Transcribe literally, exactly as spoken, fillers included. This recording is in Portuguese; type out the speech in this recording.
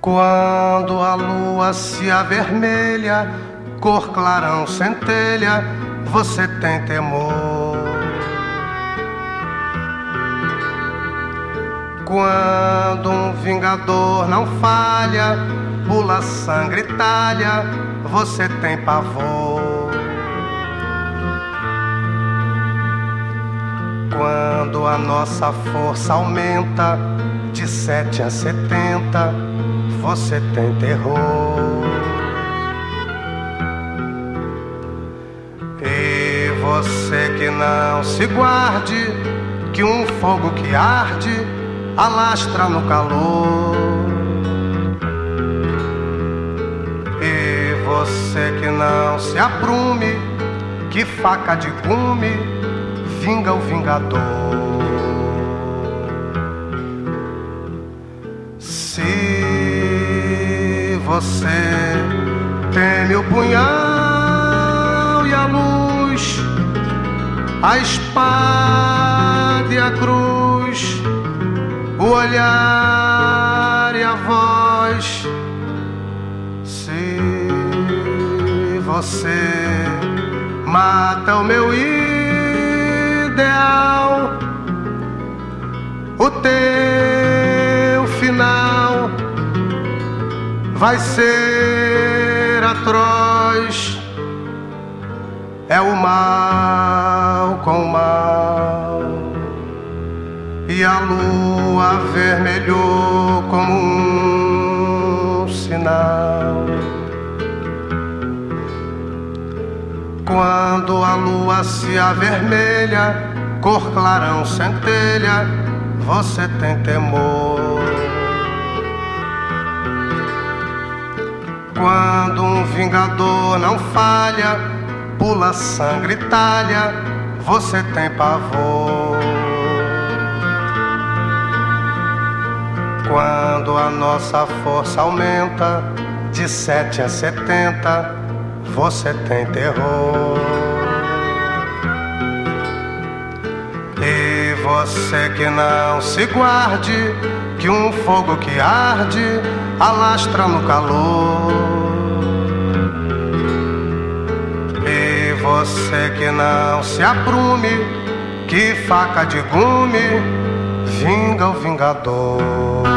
Quando a lua se avermelha, cor clarão centelha, você tem temor. Quando um vingador não falha, pula sangue e talha, você tem pavor. Quando a nossa força aumenta de sete a setenta, você tem terror. E você que não se guarde, que um fogo que arde alastra no calor. E você que não se aprume, que faca de gume vinga o vingador. Se você teme o punhal e a luz, a espada e a cruz, o olhar e a voz, se você mata o meu ideal, o teu final vai ser atroz. É o mal com o mal, e a lua avermelhou como um sinal. Quando a lua se avermelha, cor clarão centelha, você tem temor. Quando um vingador não falha, pula sangue e talha, você tem pavor. Quando a nossa força aumenta de sete a setenta, você tem terror. E você que não se guarde, que um fogo que arde alastra no calor. E você que não se aprume, que faca de gume vinga o vingador.